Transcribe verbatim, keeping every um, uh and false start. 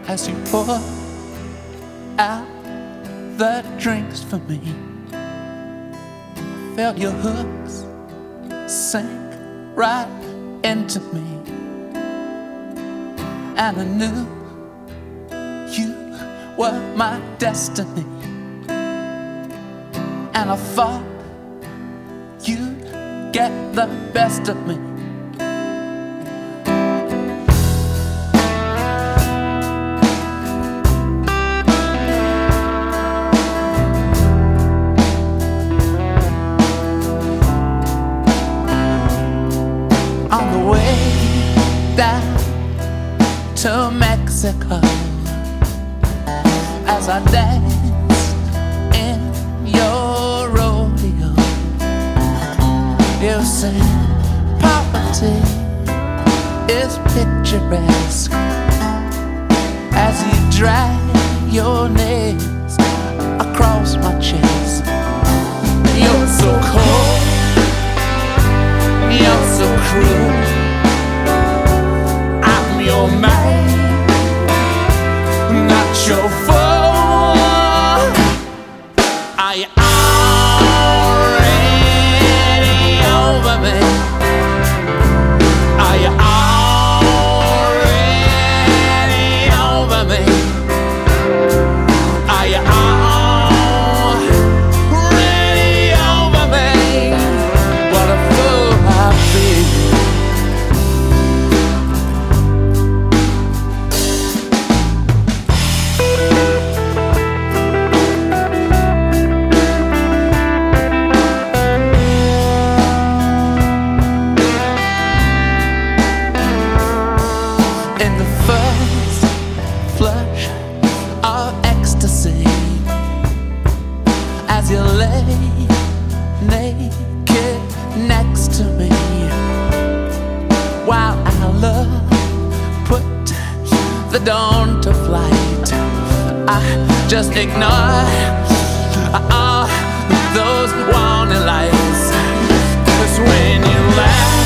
as you pour out the drinks for me. I felt your hooks sink right into me, and I knew you were my destiny. And I thought you'd get the best of me. On the way down to Mexico, as I danced in your rodeo, you said poverty is picturesque as you drag your nails across my chest. You're so cold, you're so cruel, I'm your man, not your fool. Are you already over me? Are you already over me? Are you already over me? What a fool I've been. In the first flush of ecstasy, as you lay naked next to me, while our love put the dawn to flight, I just ignored all those warning lights. 'Cause when you laugh